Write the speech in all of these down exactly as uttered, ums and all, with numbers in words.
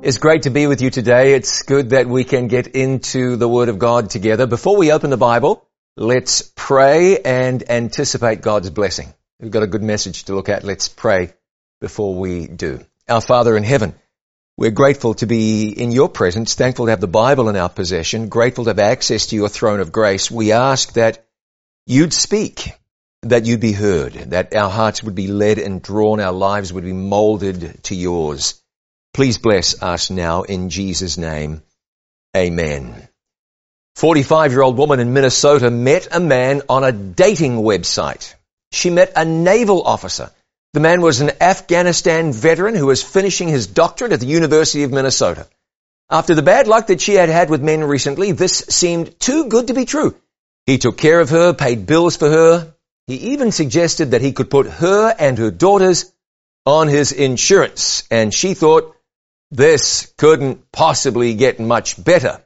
It's great to be with you today. It's good that we can get into the Word of God together. Before we open the Bible, let's pray and anticipate God's blessing. We've got a good message to look at. Let's pray before we do. Our Father in heaven, we're grateful to be in your presence, thankful to have the Bible in our possession, grateful to have access to your throne of grace. We ask that you'd speak, that you'd be heard, that our hearts would be led and drawn, our lives would be molded to yours. Please bless us now in Jesus' name. Amen. forty-five-year-old woman in Minnesota met a man on a dating website. She met a naval officer. The man was an Afghanistan veteran who was finishing his doctorate at the University of Minnesota. After the bad luck that she had had with men recently, this seemed too good to be true. He took care of her, paid bills for her. He even suggested that he could put her and her daughters on his insurance, and she thought, this couldn't possibly get much better.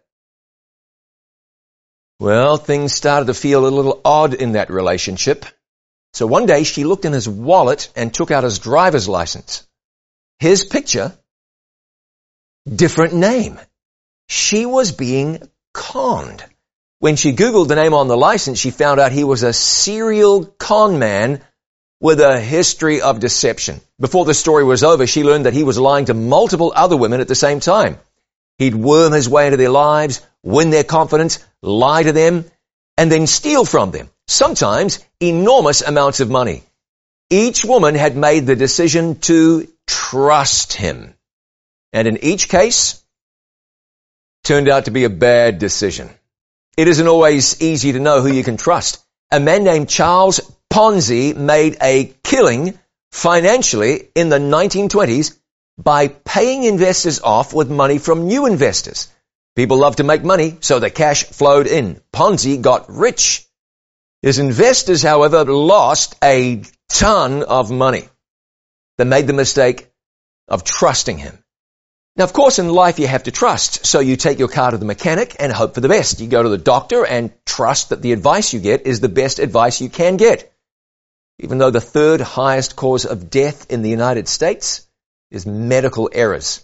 Well, things started to feel a little odd in that relationship. So one day she looked in his wallet and took out his driver's license. His picture, different name. She was being conned. When she Googled the name on the license, she found out he was a serial con man with a history of deception. Before the story was over, she learned that he was lying to multiple other women at the same time. He'd worm his way into their lives, win their confidence, lie to them, and then steal from them, sometimes enormous amounts of money. Each woman had made the decision to trust him. And in each case, turned out to be a bad decision. It isn't always easy to know who you can trust. A man named Charles Ponzi made a killing financially in the nineteen twenties by paying investors off with money from new investors. People love to make money, so the cash flowed in. Ponzi got rich. His investors, however, lost a ton of money. They made the mistake of trusting him. Now, of course, in life you have to trust, so you take your car to the mechanic and hope for the best. You go to the doctor and trust that the advice you get is the best advice you can get. Even though the third highest cause of death in the United States is medical errors.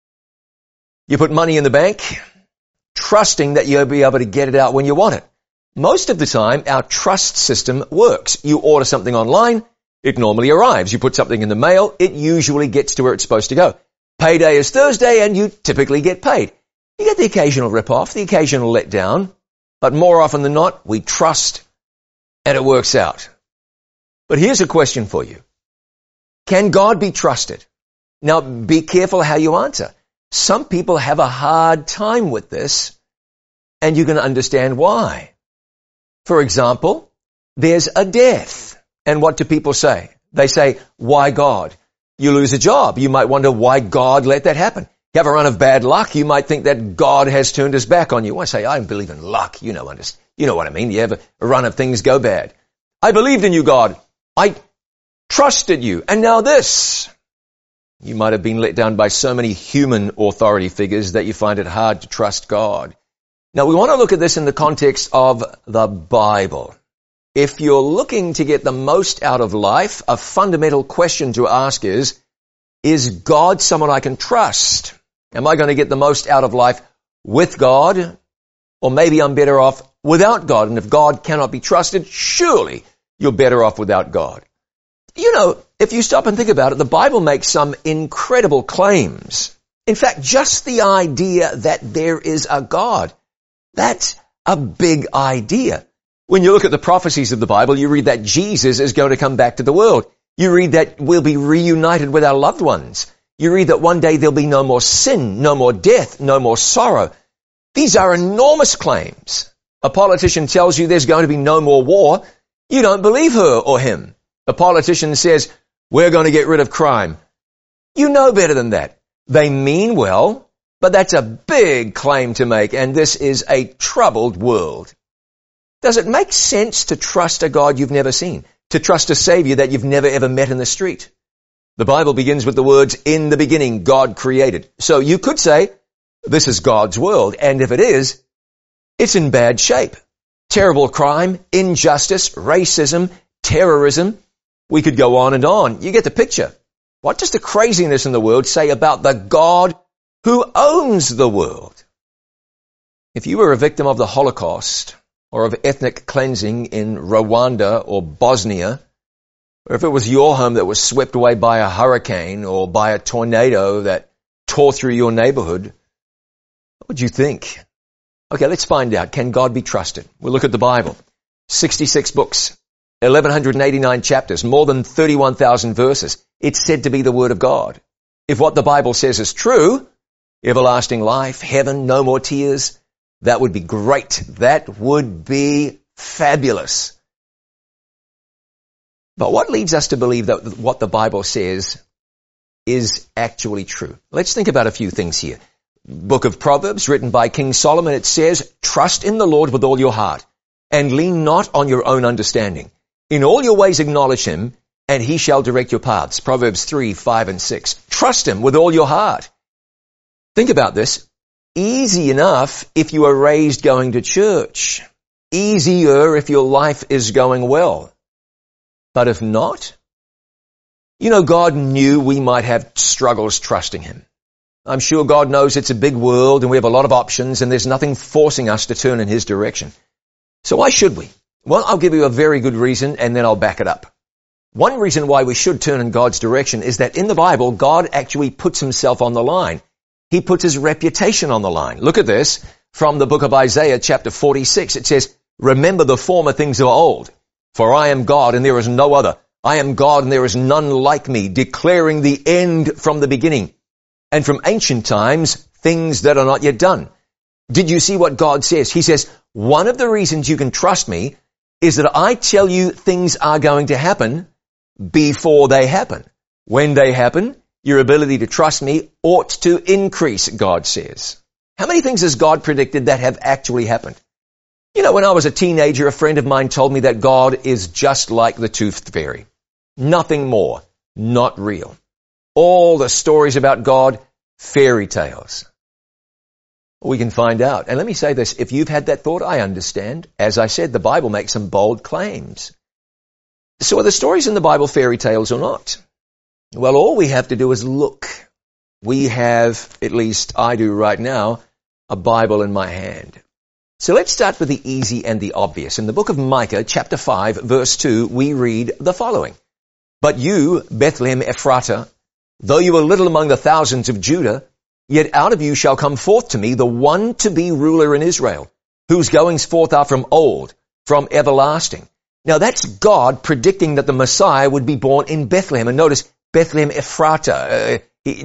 You put money in the bank, trusting that you'll be able to get it out when you want it. Most of the time, our trust system works. You order something online, it normally arrives. You put something in the mail, it usually gets to where it's supposed to go. Payday is Thursday, and you typically get paid. You get the occasional rip-off, the occasional let-down, but more often than not, we trust, and it works out. But here's a question for you. Can God be trusted? Now, be careful how you answer. Some people have a hard time with this, and you can understand why. For example, there's a death. And what do people say? They say, why God? You lose a job. You might wonder why God let that happen. You have a run of bad luck. You might think that God has turned his back on you. I say, I don't believe in luck. You know, you know what I mean. You have a run of things go bad. I believed in you, God. I trusted you. And now this. You might have been let down by so many human authority figures that you find it hard to trust God. Now, we want to look at this in the context of the Bible. If you're looking to get the most out of life, a fundamental question to ask is, is God someone I can trust? Am I going to get the most out of life with God? Or maybe I'm better off without God. And if God cannot be trusted, surely you're better off without God. You know, if you stop and think about it, the Bible makes some incredible claims. In fact, just the idea that there is a God, that's a big idea. When you look at the prophecies of the Bible, you read that Jesus is going to come back to the world. You read that we'll be reunited with our loved ones. You read that one day there'll be no more sin, no more death, no more sorrow. These are enormous claims. A politician tells you there's going to be no more war. You don't believe her or him. A politician says, we're going to get rid of crime. You know better than that. They mean well, but that's a big claim to make, and this is a troubled world. Does it make sense to trust a God you've never seen? To trust a Savior that you've never ever met in the street? The Bible begins with the words, in the beginning, God created. So you could say, this is God's world, and if it is, it's in bad shape. Terrible crime, injustice, racism, terrorism. We could go on and on. You get the picture. What does the craziness in the world say about the God who owns the world. If you were a victim of the Holocaust or of ethnic cleansing in Rwanda or Bosnia, or if it was your home that was swept away by a hurricane or by a tornado that tore through your neighborhood, what would you think? Okay, let's find out. Can God be trusted? We'll look at the Bible. sixty-six books, eleven eighty-nine chapters, more than thirty-one thousand verses. It's said to be the Word of God. If what the Bible says is true, everlasting life, heaven, no more tears, that would be great. That would be fabulous. But what leads us to believe that what the Bible says is actually true? Let's think about a few things here. Book of Proverbs, written by King Solomon, it says, trust in the Lord with all your heart, and lean not on your own understanding. In all your ways acknowledge him, and he shall direct your paths. Proverbs three, five, and six. Trust him with all your heart. Think about this. Easy enough if you are raised going to church. Easier if your life is going well. But if not, you know, God knew we might have struggles trusting him. I'm sure God knows it's a big world and we have a lot of options and there's nothing forcing us to turn in his direction. So why should we? Well, I'll give you a very good reason and then I'll back it up. One reason why we should turn in God's direction is that in the Bible, God actually puts himself on the line. He puts his reputation on the line. Look at this from the book of Isaiah chapter forty-six. It says, remember the former things of old, for I am God and there is no other. I am God and there is none like me, declaring the end from the beginning, and from ancient times, things that are not yet done. Did you see what God says? He says, one of the reasons you can trust me is that I tell you things are going to happen before they happen. When they happen, your ability to trust me ought to increase, God says. How many things has God predicted that have actually happened? You know, when I was a teenager, a friend of mine told me that God is just like the Tooth Fairy. Nothing more, not real. All the stories about God, fairy tales. We can find out. And let me say this, if you've had that thought, I understand. As I said, the Bible makes some bold claims. So are the stories in the Bible fairy tales or not? Well, all we have to do is look. We have, at least I do right now, a Bible in my hand. So let's start with the easy and the obvious. In the book of Micah, chapter five, verse two, we read the following. But you, Bethlehem Ephratah, though you are little among the thousands of Judah, yet out of you shall come forth to me the one to be ruler in Israel, whose goings forth are from old, from everlasting. Now that's God predicting that the Messiah would be born in Bethlehem. And notice, Bethlehem Ephratah, uh,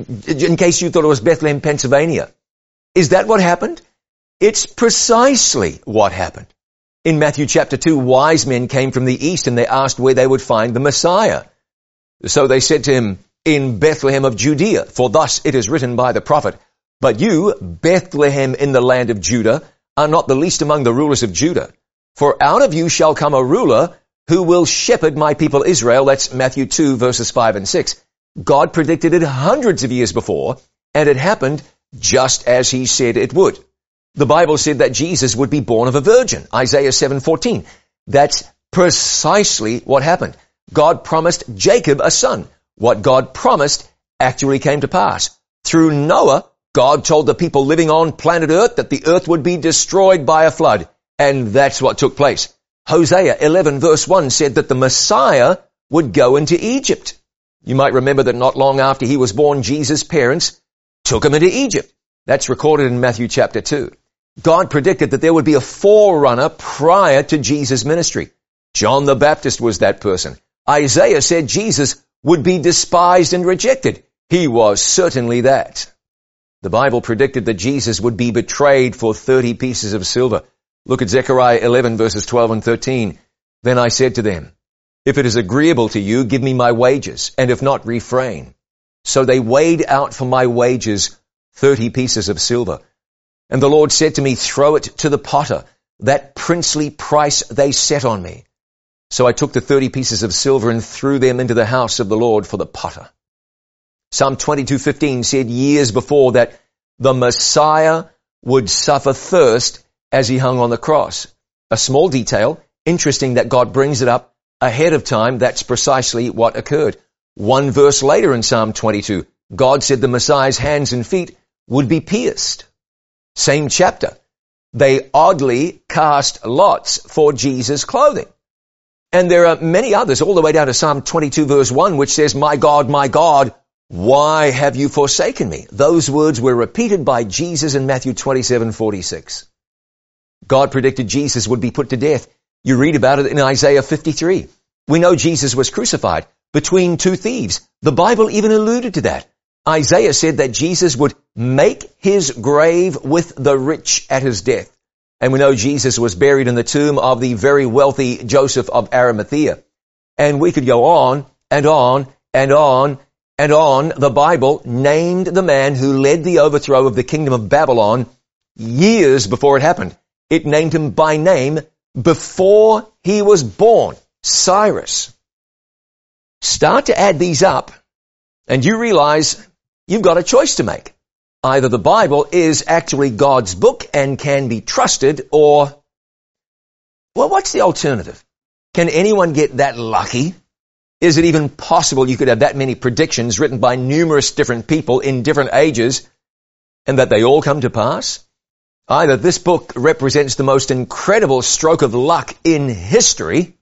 in case you thought it was Bethlehem, Pennsylvania. Is that what happened? It's precisely what happened. In Matthew chapter two, wise men came from the east and they asked where they would find the Messiah. So they said to him, in Bethlehem of Judea, for thus it is written by the prophet, but you, Bethlehem in the land of Judah, are not the least among the rulers of Judah. For out of you shall come a ruler who will shepherd my people Israel. That's Matthew two, verses five and six. God predicted it hundreds of years before, and it happened just as he said it would. The Bible said that Jesus would be born of a virgin, Isaiah seven fourteen. That's precisely what happened. God promised Jacob a son. What God promised actually came to pass. Through Noah, God told the people living on planet Earth that the earth would be destroyed by a flood. And that's what took place. Hosea eleven verse one said that the Messiah would go into Egypt. You might remember that not long after he was born, Jesus' parents took him into Egypt. That's recorded in Matthew chapter two. God predicted that there would be a forerunner prior to Jesus' ministry. John the Baptist was that person. Isaiah said Jesus would be despised and rejected. He was certainly that. The Bible predicted that Jesus would be betrayed for thirty pieces of silver. Look at Zechariah eleven verses twelve and thirteen. Then I said to them, if it is agreeable to you, give me my wages, and if not, refrain. So they weighed out for my wages thirty pieces of silver. And the Lord said to me, throw it to the potter, that princely price they set on me. So I took the thirty pieces of silver and threw them into the house of the Lord for the potter. Psalm twenty-two fifteen said years before that the Messiah would suffer thirst as he hung on the cross. A small detail, interesting that God brings it up ahead of time. That's precisely what occurred. One verse later in Psalm twenty-two, God said the Messiah's hands and feet would be pierced. Same chapter. They oddly cast lots for Jesus' clothing. And there are many others, all the way down to Psalm twenty-two verse one, which says, "My God, my God, why have you forsaken me?" Those words were repeated by Jesus in Matthew twenty-seven forty-six. God predicted Jesus would be put to death. You read about it in Isaiah fifty-three. We know Jesus was crucified between two thieves. The Bible even alluded to that. Isaiah said that Jesus would make his grave with the rich at his death. And we know Jesus was buried in the tomb of the very wealthy Joseph of Arimathea. And we could go on and on and on and on. The Bible named the man who led the overthrow of the kingdom of Babylon years before it happened. It named him by name before he was born, Cyrus. Start to add these up, and you realize you've got a choice to make. Either the Bible is actually God's book and can be trusted, or, well, what's the alternative? Can anyone get that lucky? Is it even possible you could have that many predictions written by numerous different people in different ages and that they all come to pass? Either this book represents the most incredible stroke of luck in history,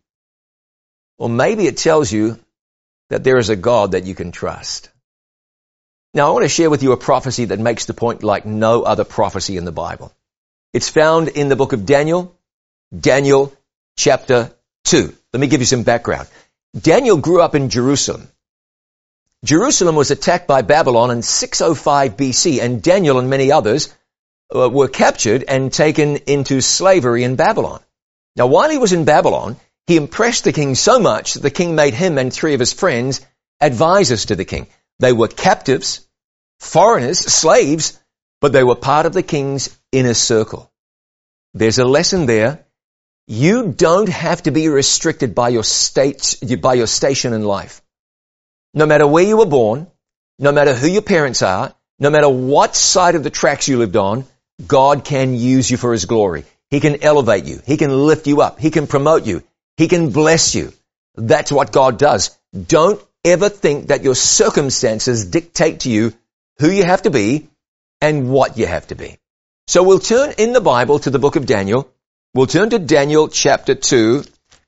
or maybe it tells you that there is a God that you can trust. Now, I want to share with you a prophecy that makes the point like no other prophecy in the Bible. It's found in the book of Daniel, Daniel chapter two. Let me give you some background. Daniel grew up in Jerusalem. Jerusalem was attacked by Babylon in six oh five B C, and Daniel and many others uh, were captured and taken into slavery in Babylon. Now, while he was in Babylon, he impressed the king so much that the king made him and three of his friends advisors to the king. They were captives, foreigners, slaves, but they were part of the king's inner circle. There's a lesson there. You don't have to be restricted by your state, by your station in life. No matter where you were born, no matter who your parents are, no matter what side of the tracks you lived on, God can use you for his glory. He can elevate you. He can lift you up. He can promote you. He can bless you. That's what God does. Don't ever think that your circumstances dictate to you who you have to be and what you have to be. So we'll turn in the Bible to the book of Daniel. We'll turn to Daniel chapter two,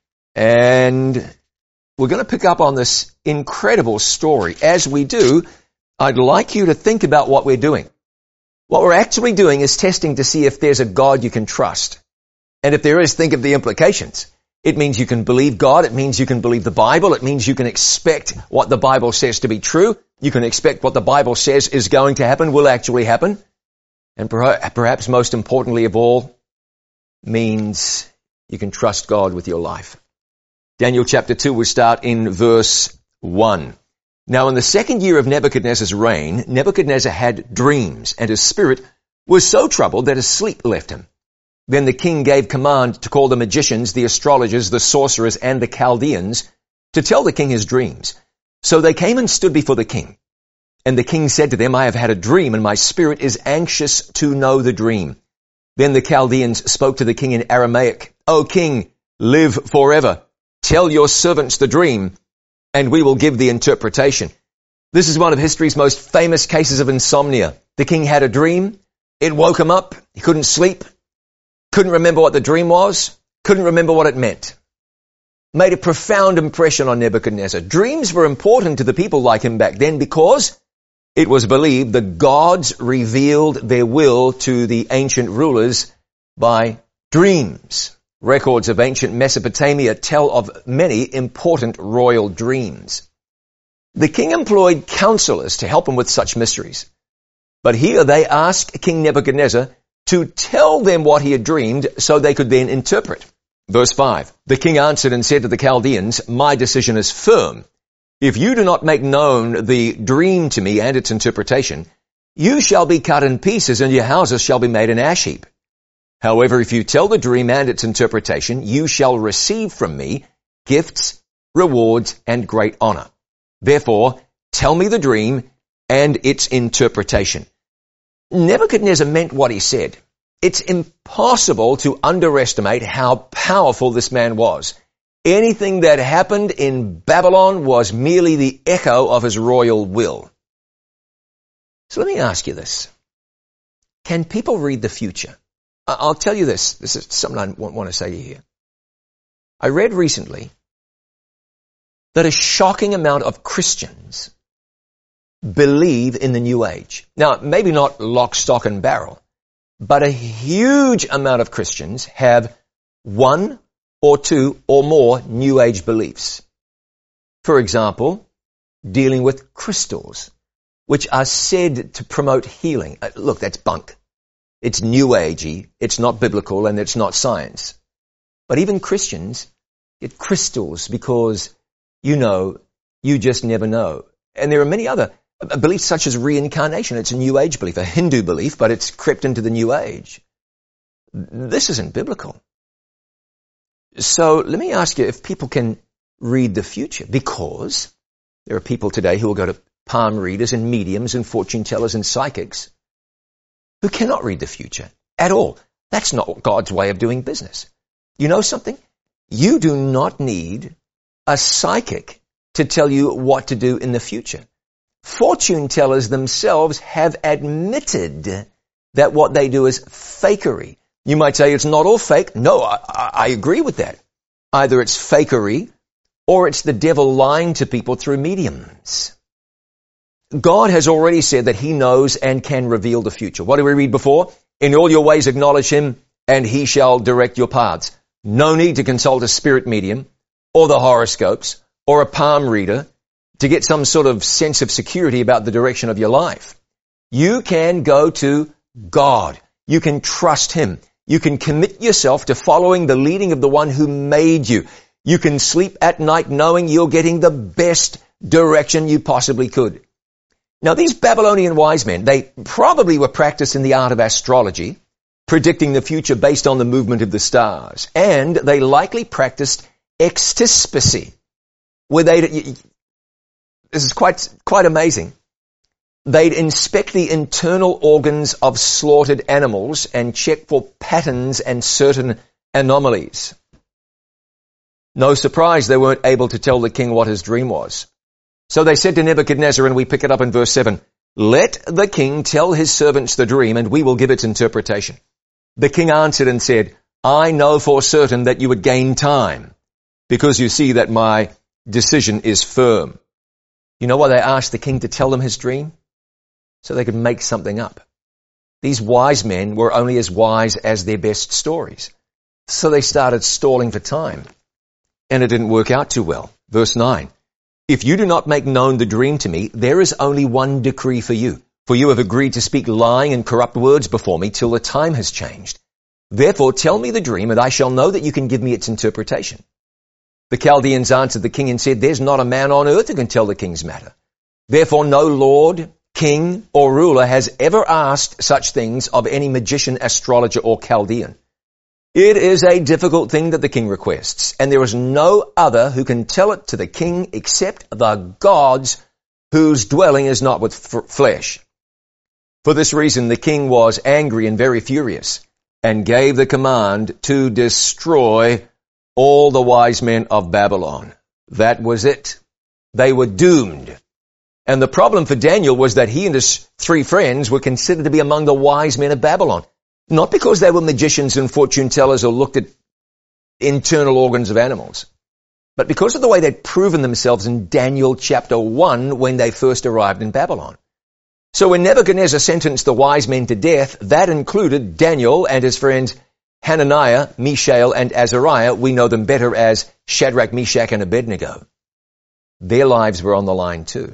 and we're going to pick up on this incredible story. As we do, I'd like you to think about what we're doing. What we're actually doing is testing to see if there's a God you can trust. And if there is, think of the implications. It means you can believe God. It means you can believe the Bible. It means you can expect what the Bible says to be true. You can expect what the Bible says is going to happen, will actually happen. And perhaps most importantly of all, means you can trust God with your life. Daniel chapter two, we start in verse one. Now in the second year of Nebuchadnezzar's reign, Nebuchadnezzar had dreams, and his spirit was so troubled that his sleep left him. Then the king gave command to call the magicians, the astrologers, the sorcerers, and the Chaldeans to tell the king his dreams. So they came and stood before the king. And the king said to them, I have had a dream, and my spirit is anxious to know the dream. Then the Chaldeans spoke to the king in Aramaic, O king, live forever. Tell your servants the dream, and we will give the interpretation. This is one of history's most famous cases of insomnia. The king had a dream. It woke him up. He couldn't sleep. Couldn't remember what the dream was. Couldn't remember what it meant. Made a profound impression on Nebuchadnezzar. Dreams were important to the people like him back then because it was believed the gods revealed their will to the ancient rulers by dreams. Records of ancient Mesopotamia tell of many important royal dreams. The king employed counselors to help him with such mysteries. But here they asked King Nebuchadnezzar to tell them what he had dreamed so they could then interpret. Verse five, the king answered and said to the Chaldeans, my decision is firm. If you do not make known the dream to me and its interpretation, you shall be cut in pieces and your houses shall be made an ash heap. However, if you tell the dream and its interpretation, you shall receive from me gifts, rewards, and great honor. Therefore, tell me the dream and its interpretation. Nebuchadnezzar meant what he said. It's impossible to underestimate how powerful this man was. Anything that happened in Babylon was merely the echo of his royal will. So let me ask you this. Can people read the future? I'll tell you this. This is something I want to say to you here. I read recently that a shocking amount of Christians believe in the New Age. Now, maybe not lock, stock, and barrel, but a huge amount of Christians have one or two or more New Age beliefs. For example, dealing with crystals, which are said to promote healing. Uh, look, that's bunk. It's New Agey, it's not biblical, and it's not science. But even Christians get crystals because, you know, you just never know. And there are many other beliefs such as reincarnation. It's a New Age belief, a Hindu belief, but it's crept into the New Age. This isn't biblical. So let me ask you if people can read the future, because there are people today who will go to palm readers and mediums and fortune tellers and psychics who cannot read the future at all. That's not God's way of doing business. You know something? You do not need a psychic to tell you what to do in the future. Fortune tellers themselves have admitted that what they do is fakery. You might say it's not all fake. No, I, I agree with that. Either it's fakery or it's the devil lying to people through mediums. God has already said that he knows and can reveal the future. What did we read before? In all your ways acknowledge him, and he shall direct your paths. No need to consult a spirit medium or the horoscopes or a palm reader to get some sort of sense of security about the direction of your life. You can go to God. You can trust him. You can commit yourself to following the leading of the one who made you. You can sleep at night knowing you're getting the best direction you possibly could. Now, these Babylonian wise men, they probably were practiced in the art of astrology, predicting the future based on the movement of the stars. And they likely practiced extispicy, where they, this is quite, quite amazing. They'd inspect the internal organs of slaughtered animals and check for patterns and certain anomalies. No surprise they weren't able to tell the king what his dream was. So they said to Nebuchadnezzar, and we pick it up in verse seven, let the king tell his servants the dream, and we will give its interpretation. The king answered and said, I know for certain that you would gain time, because you see that my decision is firm. You know why they asked the king to tell them his dream? So they could make something up. These wise men were only as wise as their best stories. So they started stalling for time. And it didn't work out too well. Verse nine. If you do not make known the dream to me, there is only one decree for you. For you have agreed to speak lying and corrupt words before me till the time has changed. Therefore tell me the dream, and I shall know that you can give me its interpretation. The Chaldeans answered the king and said, there's not a man on earth who can tell the king's matter. Therefore no lord, king, or ruler has ever asked such things of any magician, astrologer, or Chaldean. It is a difficult thing that the king requests, and there is no other who can tell it to the king except the gods whose dwelling is not with f- flesh. For this reason the king was angry and very furious, and gave the command to destroy all the wise men of Babylon. That was it. They were doomed. And the problem for Daniel was that he and his three friends were considered to be among the wise men of Babylon. Not because they were magicians and fortune tellers or looked at internal organs of animals, but because of the way they'd proven themselves in Daniel chapter one when they first arrived in Babylon. So when Nebuchadnezzar sentenced the wise men to death, that included Daniel and his friends Hananiah, Mishael, and Azariah. We know them better as Shadrach, Meshach, and Abednego. Their lives were on the line too.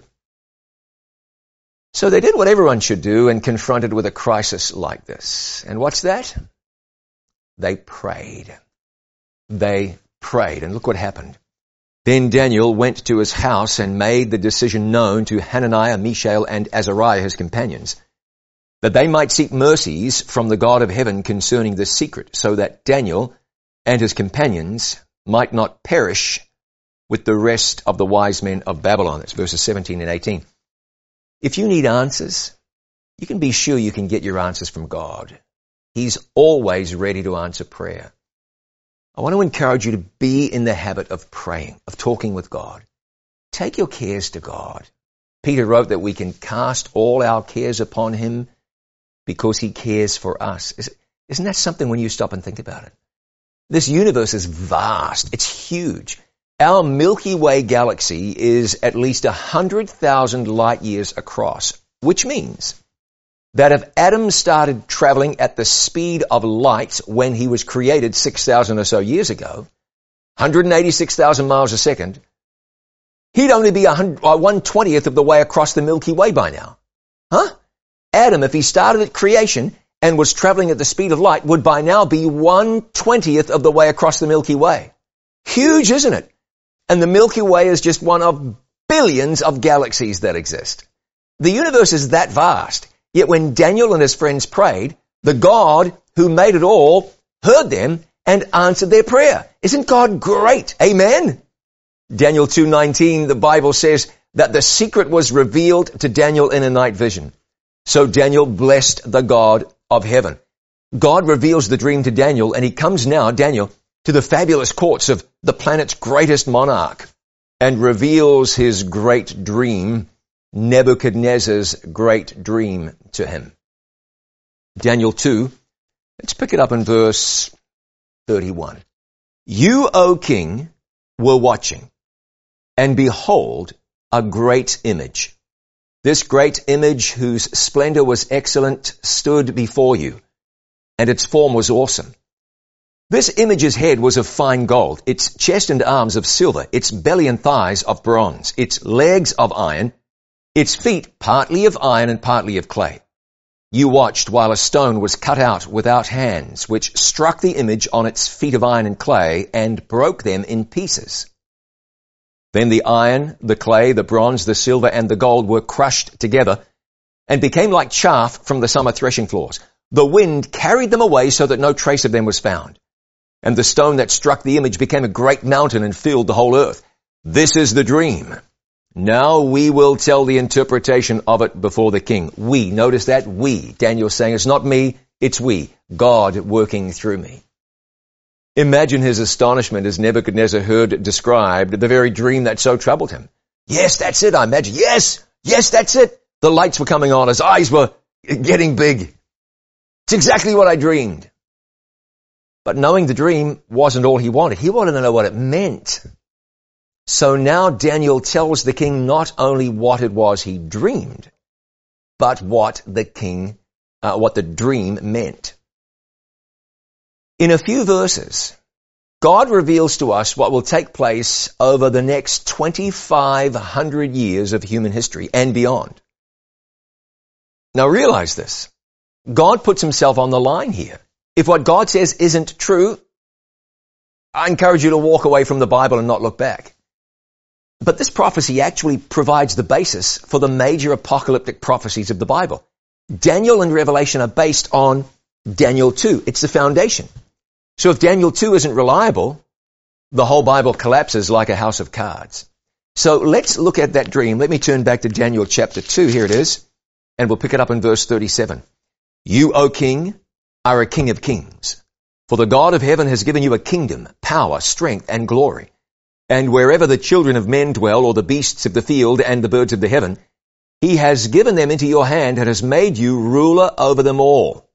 So they did what everyone should do and confronted with a crisis like this. And what's that? They prayed. They prayed. And look what happened. Then Daniel went to his house and made the decision known to Hananiah, Mishael, and Azariah, his companions, that they might seek mercies from the God of heaven concerning this secret, so that Daniel and his companions might not perish with the rest of the wise men of Babylon. That's verses seventeen and eighteen. If you need answers, you can be sure you can get your answers from God. He's always ready to answer prayer. I want to encourage you to be in the habit of praying, of talking with God. Take your cares to God. Peter wrote that we can cast all our cares upon him because he cares for us. Isn't that something when you stop and think about it? This universe is vast. It's huge. Our Milky Way galaxy is at least one hundred thousand light years across, which means that if Adam started traveling at the speed of light when he was created six thousand or so years ago, one hundred eighty-six thousand miles a second, he'd only be one twentieth of the way across the Milky Way by now. Huh? Adam, if he started at creation and was traveling at the speed of light, would by now be one twentieth of the way across the Milky Way. Huge, isn't it? And the Milky Way is just one of billions of galaxies that exist. The universe is that vast. Yet when Daniel and his friends prayed, the God who made it all heard them and answered their prayer. Isn't God great? Amen? Daniel two nineteen, the Bible says that the secret was revealed to Daniel in a night vision. So Daniel blessed the God of heaven. God reveals the dream to Daniel, and he comes now, Daniel, to the fabulous courts of the planet's greatest monarch and reveals his great dream, Nebuchadnezzar's great dream, to him. Daniel two, let's pick it up in verse thirty-one. You, O king, were watching, and behold, a great image. This great image, whose splendor was excellent, stood before you, and its form was awesome. This image's head was of fine gold, its chest and arms of silver, its belly and thighs of bronze, its legs of iron, its feet partly of iron and partly of clay. You watched while a stone was cut out without hands, which struck the image on its feet of iron and clay and broke them in pieces. Then the iron, the clay, the bronze, the silver, and the gold were crushed together and became like chaff from the summer threshing floors. The wind carried them away so that no trace of them was found. And the stone that struck the image became a great mountain and filled the whole earth. This is the dream. Now we will tell the interpretation of it before the king. We, notice that, we. Daniel's saying it's not me, it's we. God working through me. Imagine his astonishment as Nebuchadnezzar heard described the very dream that so troubled him. Yes, that's it, I imagine. Yes, yes, that's it. The lights were coming on, his eyes were getting big. It's exactly what I dreamed. But knowing the dream wasn't all he wanted. He wanted to know what it meant. So now Daniel tells the king not only what it was he dreamed, but what the king, uh, what the dream meant. In a few verses, God reveals to us what will take place over the next twenty-five hundred years of human history and beyond. Now realize this. God puts himself on the line here. If what God says isn't true, I encourage you to walk away from the Bible and not look back. But this prophecy actually provides the basis for the major apocalyptic prophecies of the Bible. Daniel and Revelation are based on Daniel two. It's the foundation. So if Daniel two isn't reliable, the whole Bible collapses like a house of cards. So let's look at that dream. Let me turn back to Daniel chapter two. Here it is. And we'll pick it up in verse thirty-seven. You, O king, are a king of kings. For the God of heaven has given you a kingdom, power, strength, and glory. And wherever the children of men dwell, or the beasts of the field and the birds of the heaven, he has given them into your hand and has made you ruler over them all.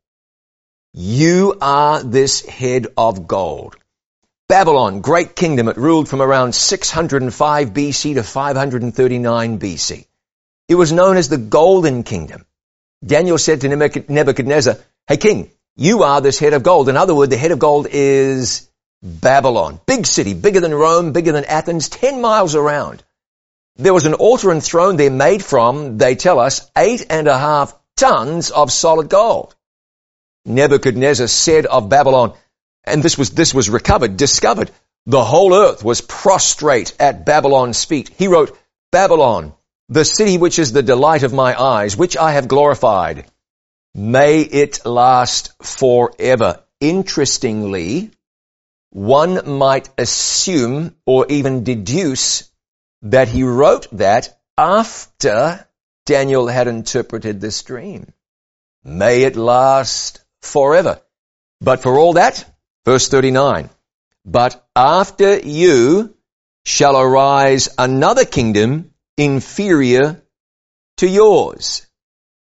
You are this head of gold. Babylon, great kingdom, it ruled from around six hundred five B C to five hundred thirty-nine B C. It was known as the Golden Kingdom. Daniel said to Nebuchadnezzar, hey king, you are this head of gold. In other words, the head of gold is Babylon. Big city, bigger than Rome, bigger than Athens, ten miles around. There was an altar and throne there made from, they tell us, eight and a half tons of solid gold. Nebuchadnezzar said of Babylon, and this was, this was recovered, discovered, the whole earth was prostrate at Babylon's feet. He wrote, Babylon, the city which is the delight of my eyes, which I have glorified. May it last forever. Interestingly, one might assume or even deduce that he wrote that after Daniel had interpreted this dream. May it last forever. But for all that, verse thirty-nine, but after you shall arise another kingdom inferior to yours.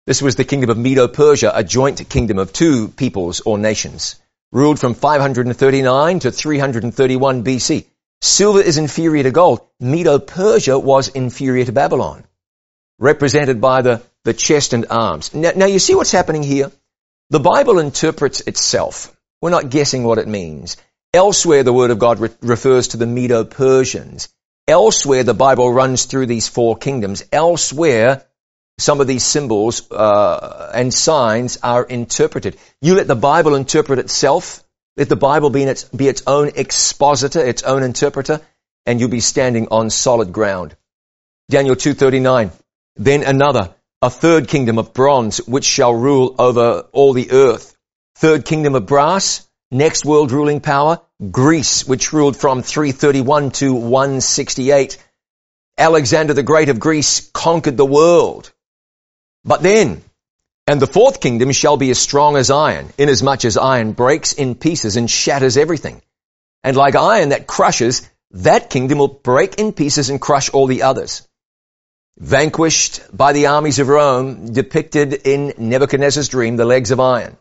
This was the kingdom of Medo-Persia, a joint kingdom of two peoples or nations, ruled from five hundred thirty-nine to three hundred thirty-one B C. Silver is inferior to gold. Medo-Persia was inferior to Babylon, represented by the, the chest and arms. Now, now you see what's happening here? The Bible interprets itself. We're not guessing what it means. Elsewhere, the Word of God re- refers to the Medo-Persians. Elsewhere, the Bible runs through these four kingdoms. Elsewhere, some of these symbols uh, and signs are interpreted. You let the Bible interpret itself. Let the Bible be, in its, be its own expositor, its own interpreter, and you'll be standing on solid ground. Daniel two thirty-nine. Then another, a third kingdom of bronze, which shall rule over all the earth. Third kingdom of brass, next world ruling power, Greece, which ruled from three thirty-one to one sixty-eight. Alexander the Great of Greece conquered the world. But then, and the fourth kingdom shall be as strong as iron, inasmuch as iron breaks in pieces and shatters everything. And like iron that crushes, that kingdom will break in pieces and crush all the others. Vanquished by the armies of Rome, depicted in Nebuchadnezzar's dream, the legs of iron.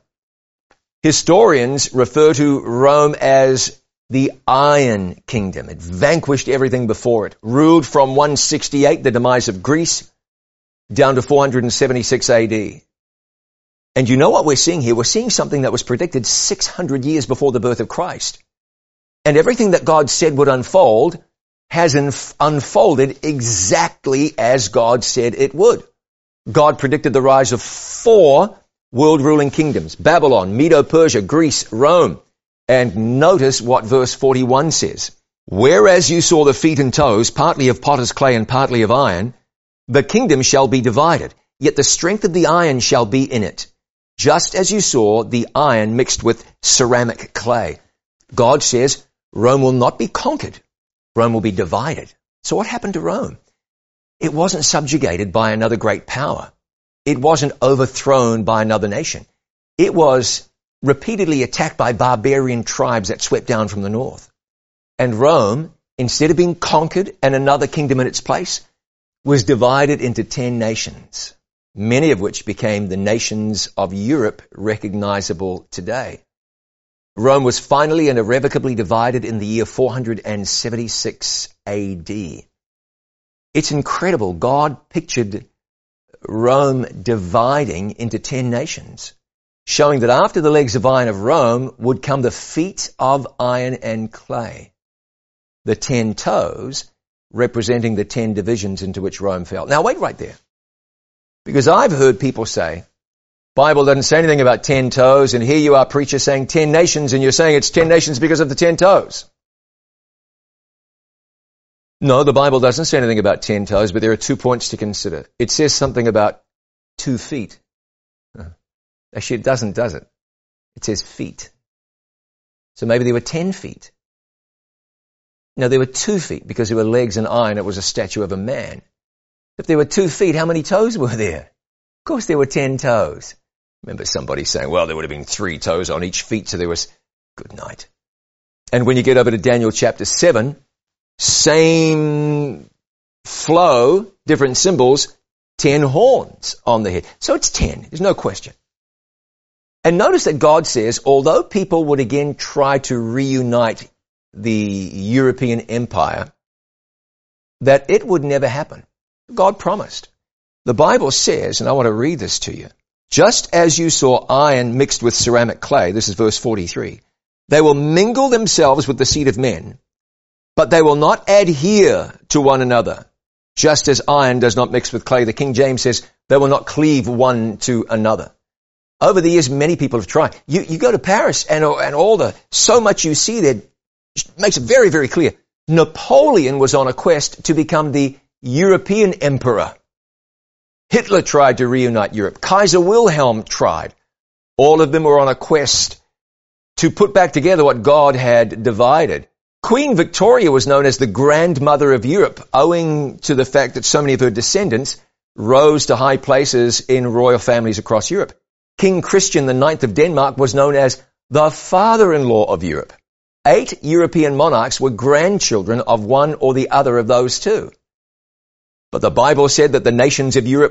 Historians refer to Rome as the Iron Kingdom. It vanquished everything before it, ruled from one sixty-eight, the demise of Greece, down to four hundred seventy-six A D. And you know what we're seeing here? We're seeing something that was predicted six hundred years before the birth of Christ. And everything that God said would unfold has inf- unfolded exactly as God said it would. God predicted the rise of four world-ruling kingdoms: Babylon, Medo-Persia, Greece, Rome. And notice what verse forty-one says. Whereas you saw the feet and toes, partly of potter's clay and partly of iron, the kingdom shall be divided, yet the strength of the iron shall be in it, just as you saw the iron mixed with ceramic clay. God says Rome will not be conquered. Rome will be divided. So what happened to Rome? It wasn't subjugated by another great power. It wasn't overthrown by another nation. It was repeatedly attacked by barbarian tribes that swept down from the north. And Rome, instead of being conquered and another kingdom in its place, was divided into ten nations, many of which became the nations of Europe recognizable today. Rome was finally and irrevocably divided in the year four hundred seventy-six A D. It's incredible. God pictured Rome dividing into ten nations, showing that after the legs of iron of Rome would come the feet of iron and clay, the ten toes representing the ten divisions into which Rome fell. Now wait right there, because I've heard people say, Bible doesn't say anything about ten toes, and here you are, preacher, saying ten nations, and you're saying it's ten nations because of the ten toes. No, the Bible doesn't say anything about ten toes, but there are two points to consider. It says something about two feet. Actually, it doesn't, does it? It says feet. So maybe there were ten feet. No, there were two feet because there were legs and iron. It was a statue of a man. If there were two feet, how many toes were there? Of course, there were ten toes. Remember somebody saying, well, there would have been three toes on each feet, so there was, good night. And when you get over to Daniel chapter seven, same flow, different symbols, ten horns on the head. So it's ten, there's no question. And notice that God says, although people would again try to reunite the European empire, that it would never happen. God promised. The Bible says, and I want to read this to you, just as you saw iron mixed with ceramic clay, this is verse forty-three, they will mingle themselves with the seed of men, but they will not adhere to one another, just as iron does not mix with clay. The King James says they will not cleave one to another. Over the years, many people have tried. You, you go to Paris and, and all the, so much you see there makes it very, very clear. Napoleon was on a quest to become the European emperor. Hitler tried to reunite Europe. Kaiser Wilhelm tried. All of them were on a quest to put back together what God had divided. Queen Victoria was known as the grandmother of Europe, owing to the fact that so many of her descendants rose to high places in royal families across Europe. King Christian the Ninth of Denmark was known as the father-in-law of Europe. Eight European monarchs were grandchildren of one or the other of those two. But the Bible said that the nations of Europe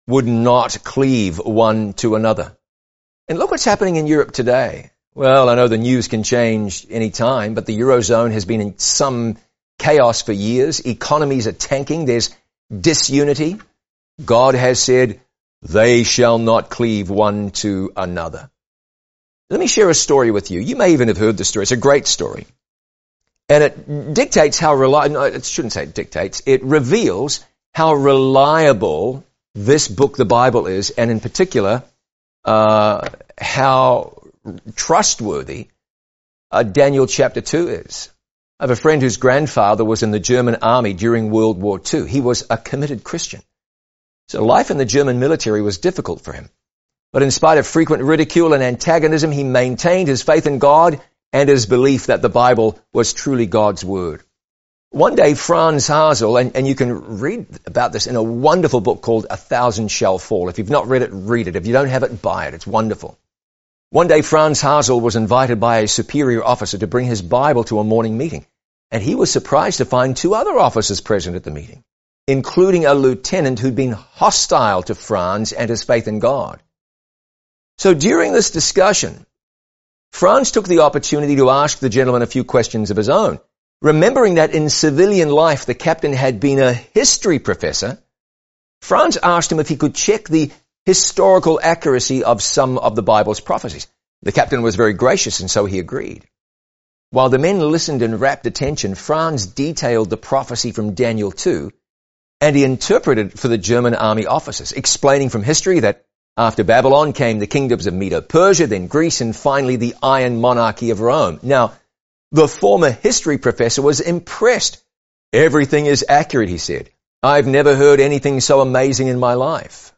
would not cleave one to another. And look what's happening in Europe today. Well, I know the news can change any time, but the Eurozone has been in some chaos for years. Economies are tanking. There's disunity. God has said, they shall not cleave one to another. Let me share a story with you. You may even have heard the story. It's a great story. And it dictates how reliable, no, it shouldn't say it dictates, it reveals how reliable this book, the Bible, is, and in particular, uh, how trustworthy uh, Daniel chapter two is. I have a friend whose grandfather was in the German army during World War Two. He was a committed Christian. So life in the German military was difficult for him. But in spite of frequent ridicule and antagonism, he maintained his faith in God and his belief that the Bible was truly God's Word. One day, Franz Hasel, and, and you can read about this in a wonderful book called A Thousand Shall Fall. If you've not read it, read it. If you don't have it, buy it. It's wonderful. One day, Franz Hasel was invited by a superior officer to bring his Bible to a morning meeting, and he was surprised to find two other officers present at the meeting, including a lieutenant who'd been hostile to Franz and his faith in God. So during this discussion, Franz took the opportunity to ask the gentleman a few questions of his own. Remembering that in civilian life the captain had been a history professor, Franz asked him if he could check the historical accuracy of some of the Bible's prophecies. The captain was very gracious, and so he agreed. While the men listened in rapt attention, Franz detailed the prophecy from Daniel two, and he interpreted for the German army officers, explaining from history that after Babylon came the kingdoms of Medo-Persia, then Greece, and finally the Iron Monarchy of Rome. Now, the former history professor was impressed. Everything is accurate, he said. I've never heard anything so amazing in my life.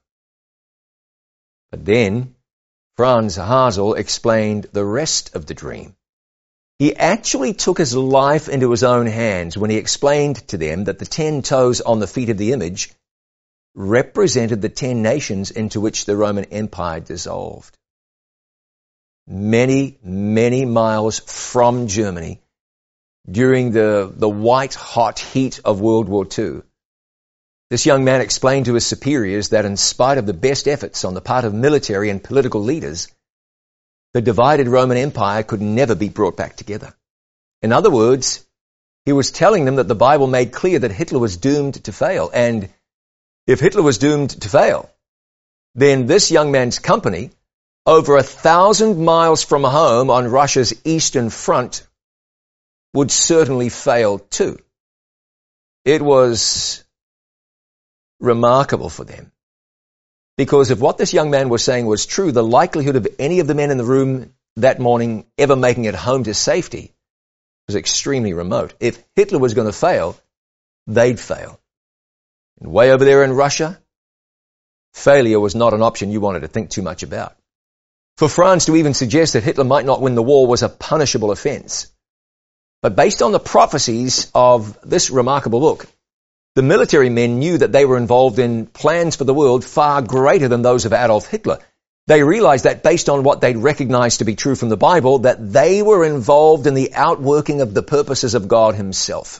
But then Franz Hasel explained the rest of the dream. He actually took his life into his own hands when he explained to them that the ten toes on the feet of the image represented the ten nations into which the Roman Empire dissolved. Many, many miles from Germany, during the, the white-hot heat of World War Two, this young man explained to his superiors that in spite of the best efforts on the part of military and political leaders, the divided Roman Empire could never be brought back together. In other words, he was telling them that the Bible made clear that Hitler was doomed to fail, and if Hitler was doomed to fail, then this young man's company, over a thousand miles from home on Russia's eastern front, would certainly fail too. It was remarkable for them, because if what this young man was saying was true, the likelihood of any of the men in the room that morning ever making it home to safety was extremely remote. If Hitler was going to fail, they'd fail. And way over there in Russia, failure was not an option you wanted to think too much about. For Franz to even suggest that Hitler might not win the war was a punishable offense. But based on the prophecies of this remarkable book, the military men knew that they were involved in plans for the world far greater than those of Adolf Hitler. They realized that based on what they'd recognized to be true from the Bible, that they were involved in the outworking of the purposes of God himself.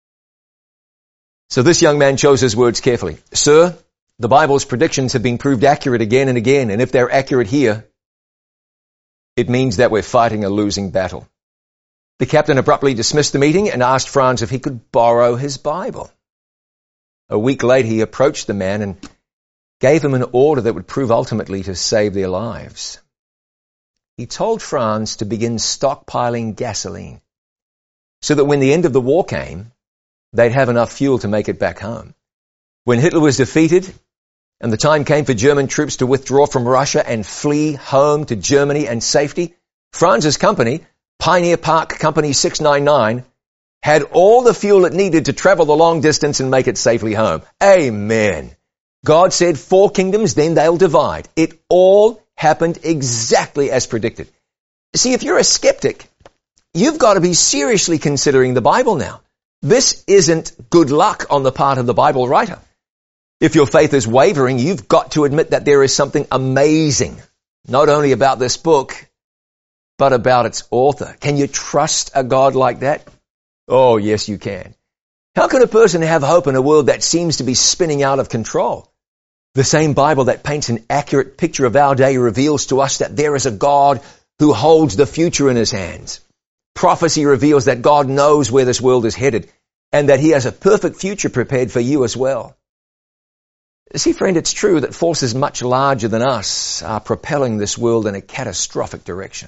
So this young man chose his words carefully. Sir, the Bible's predictions have been proved accurate again and again, and if they're accurate here, it means that we're fighting a losing battle. The captain abruptly dismissed the meeting and asked Franz if he could borrow his Bible. A week later, he approached the man and gave him an order that would prove ultimately to save their lives. He told Franz to begin stockpiling gasoline so that when the end of the war came, they'd have enough fuel to make it back home. When Hitler was defeated and the time came for German troops to withdraw from Russia and flee home to Germany and safety, Franz's company, Pioneer Park Company six nine nine, had all the fuel it needed to travel the long distance and make it safely home. Amen. God said four kingdoms, then they'll divide. It all happened exactly as predicted. See, if you're a skeptic, you've got to be seriously considering the Bible now. This isn't good luck on the part of the Bible writer. If your faith is wavering, you've got to admit that there is something amazing, not only about this book, but about its author. Can you trust a God like that? Oh, yes, you can. How can a person have hope in a world that seems to be spinning out of control? The same Bible that paints an accurate picture of our day reveals to us that there is a God who holds the future in his hands. Prophecy reveals that God knows where this world is headed and that he has a perfect future prepared for you as well. See, friend, it's true that forces much larger than us are propelling this world in a catastrophic direction.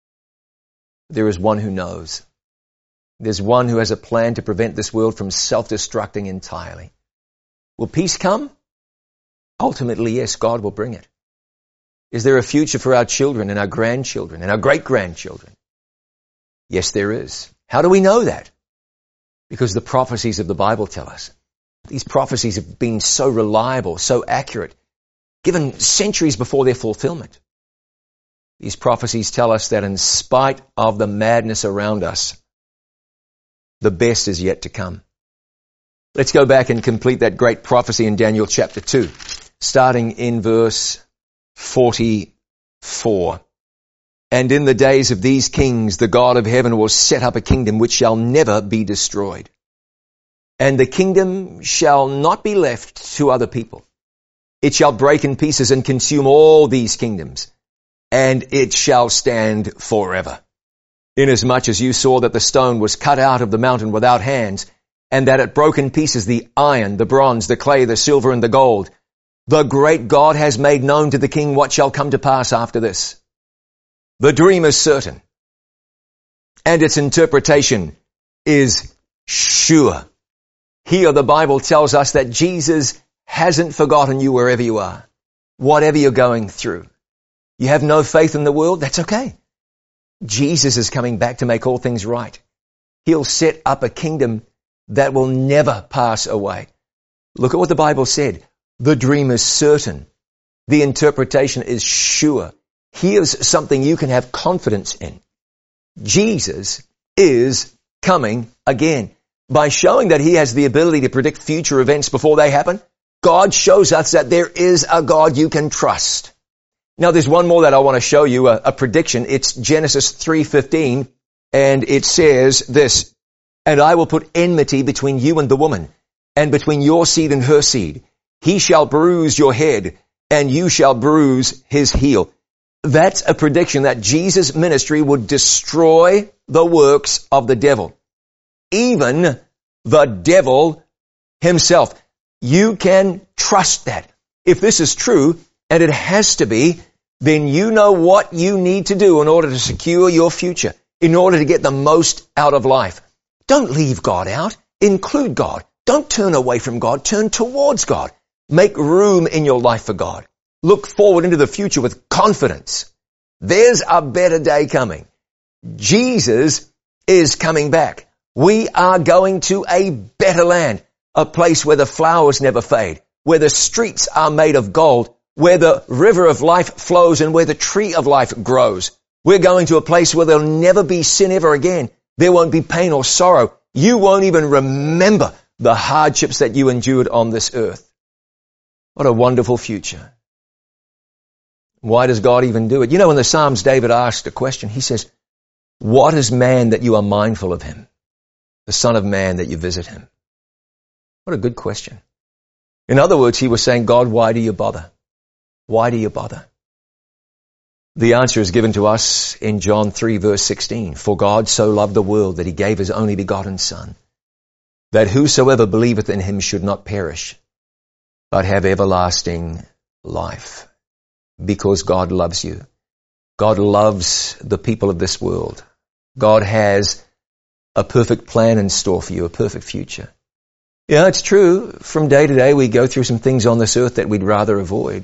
There is one who knows. There's one who has a plan to prevent this world from self-destructing entirely. Will peace come? Ultimately, yes, God will bring it. Is there a future for our children and our grandchildren and our great-grandchildren? Yes, there is. How do we know that? Because the prophecies of the Bible tell us. These prophecies have been so reliable, so accurate, given centuries before their fulfillment. These prophecies tell us that in spite of the madness around us, the best is yet to come. Let's go back and complete that great prophecy in Daniel chapter two, starting in verse forty-four. And in the days of these kings, the God of heaven will set up a kingdom which shall never be destroyed. And the kingdom shall not be left to other people. It shall break in pieces and consume all these kingdoms, and it shall stand forever. Inasmuch as you saw that the stone was cut out of the mountain without hands, and that it broke in pieces the iron, the bronze, the clay, the silver, and the gold, the great God has made known to the king what shall come to pass after this. The dream is certain, and its interpretation is sure. Here the Bible tells us that Jesus hasn't forgotten you wherever you are, whatever you're going through. You have no faith in the world? That's okay. Jesus is coming back to make all things right. He'll set up a kingdom that will never pass away. Look at what the Bible said. The dream is certain. The interpretation is sure. Here's something you can have confidence in. Jesus is coming again. By showing that he has the ability to predict future events before they happen, God shows us that there is a God you can trust. Now there's one more that I want to show you, a, a prediction. It's Genesis three fifteen, and it says this, and I will put enmity between you and the woman, and between your seed and her seed. He shall bruise your head, and you shall bruise his heel. That's a prediction that Jesus' ministry would destroy the works of the devil. Even the devil himself. You can trust that. If this is true, and it has to be, then you know what you need to do in order to secure your future, in order to get the most out of life. Don't leave God out. Include God. Don't turn away from God. Turn towards God. Make room in your life for God. Look forward into the future with confidence. There's a better day coming. Jesus is coming back. We are going to a better land, a place where the flowers never fade, where the streets are made of gold, where the river of life flows and where the tree of life grows. We're going to a place where there'll never be sin ever again. There won't be pain or sorrow. You won't even remember the hardships that you endured on this earth. What a wonderful future. Why does God even do it? You know, in the Psalms, David asked a question. He says, what is man that you are mindful of him? The Son of Man that you visit him? What a good question. In other words, he was saying, God, why do you bother? Why do you bother? The answer is given to us in John three verse sixteen. For God so loved the world that he gave his only begotten Son, that whosoever believeth in him should not perish, but have everlasting life. Because God loves you. God loves the people of this world. God has a perfect plan in store for you, a perfect future. Yeah, it's true. From day to day, we go through some things on this earth that we'd rather avoid.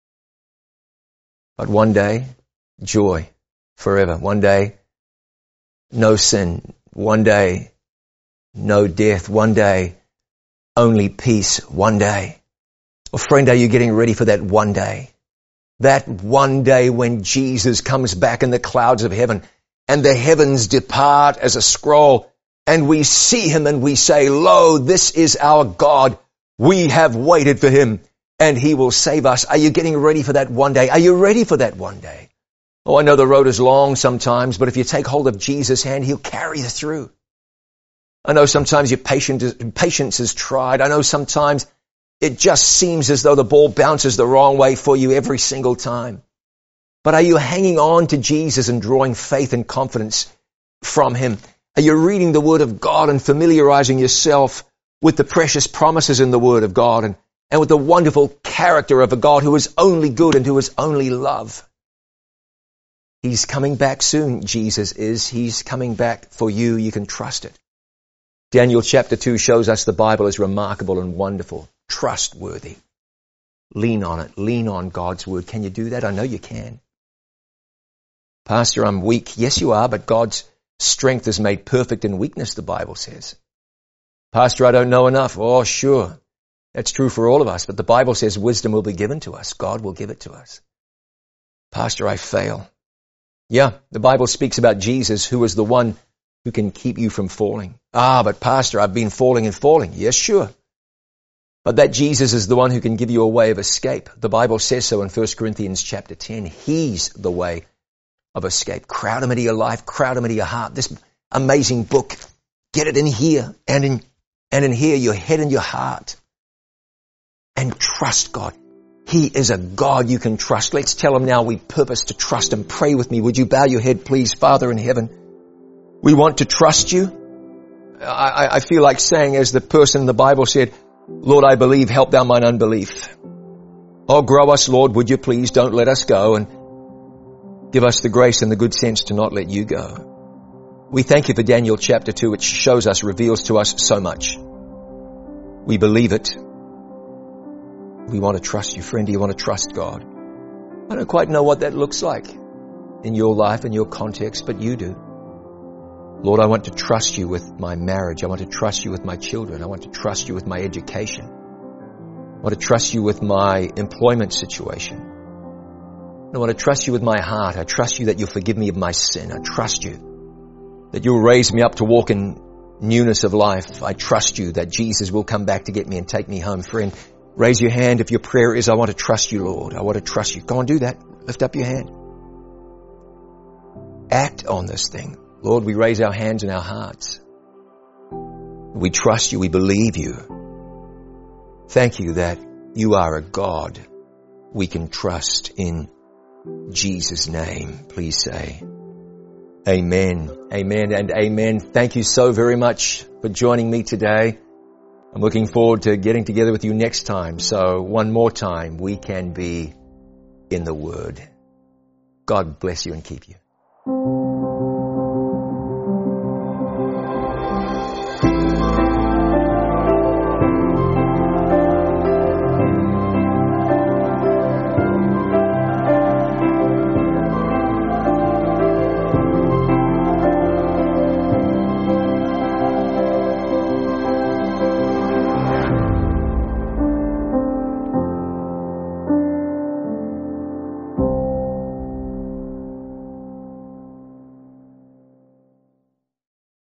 But one day, joy forever. One day, no sin. One day, no death. One day, only peace. One day. Well, friend, are you getting ready for that one day? That one day when Jesus comes back in the clouds of heaven and the heavens depart as a scroll and we see him and we say, lo, this is our God. We have waited for him and he will save us. Are you getting ready for that one day? Are you ready for that one day? Oh, I know the road is long sometimes, but if you take hold of Jesus' hand, he'll carry you through. I know sometimes your patience is tried. I know sometimes It just seems as though the ball bounces the wrong way for you every single time. But are you hanging on to Jesus and drawing faith and confidence from Him? Are you reading the Word of God and familiarizing yourself with the precious promises in the Word of God and, and with the wonderful character of a God who is only good and who is only love? He's coming back soon, Jesus is. He's coming back for you. You can trust it. Daniel chapter two shows us the Bible is remarkable and wonderful, trustworthy. Lean on it. Lean on God's Word. Can you do that? I know you can. Pastor, I'm weak. Yes, you are, but God's strength is made perfect in weakness, the Bible says. Pastor, I don't know enough. Oh, sure. That's true for all of us, but the Bible says wisdom will be given to us. God will give it to us. Pastor, I fail. Yeah, the Bible speaks about Jesus, who is the one who can keep you from falling. Ah, but Pastor, I've been falling and falling. Yes, sure. But that Jesus is the one who can give you a way of escape. The Bible says so in First Corinthians chapter ten. He's the way of escape. Crowd Him into your life, crowd Him into your heart. This amazing book, get it in here and in, and in here, your head and your heart. And trust God. He is a God you can trust. Let's tell Him now we purpose to trust Him. Pray with me. Would you bow your head, please? Father in heaven, we want to trust You. I, I feel like saying, as the person in the Bible said, Lord, I believe, help thou mine unbelief. Oh, grow us, Lord, would You please? Don't let us go, and give us the grace and the good sense to not let You go. We thank You for Daniel chapter two, which shows us, reveals to us so much. We believe it. We want to trust You. Friend, do you want to trust God? I don't quite know what that looks like in your life and your context, but You do. Lord, I want to trust You with my marriage. I want to trust You with my children. I want to trust You with my education. I want to trust You with my employment situation. I want to trust You with my heart. I trust You that You'll forgive me of my sin. I trust You that You'll raise me up to walk in newness of life. I trust You that Jesus will come back to get me and take me home. Friend, raise your hand if your prayer is, I want to trust You, Lord. I want to trust You. Go on, do that. Lift up your hand. Act on this thing. Lord, we raise our hands and our hearts. We trust You. We believe You. Thank You that You are a God we can trust. In Jesus' name, please say amen, amen, and amen. Thank you so very much for joining me today. I'm looking forward to getting together with you next time. So one more time, we can be in the Word. God bless you and keep you.